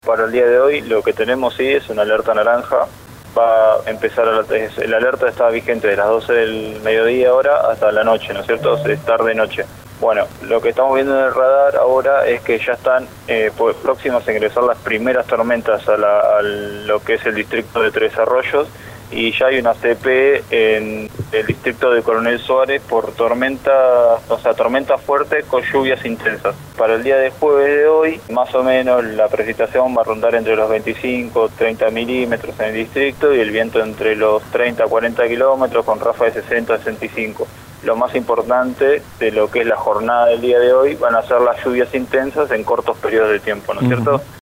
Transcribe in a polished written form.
para el día de hoy lo que tenemos sí es una alerta naranja. Va a empezar, la alerta está vigente de las 12 del mediodía ahora hasta la noche, ¿no es cierto? Es tarde-noche. Bueno, lo que estamos viendo en el radar ahora es que ya están próximas a ingresar las primeras tormentas a lo que es el distrito de Tres Arroyos, y ya hay una CP en el distrito de Coronel Suárez por tormenta fuerte con lluvias intensas. Para el día de jueves de hoy, más o menos la precipitación va a rondar entre los 25-30 milímetros en el distrito y el viento entre los 30-40 kilómetros con ráfagas de 60-65. Lo más importante de lo que es la jornada del día de hoy van a ser las lluvias intensas en cortos periodos de tiempo, ¿no es cierto?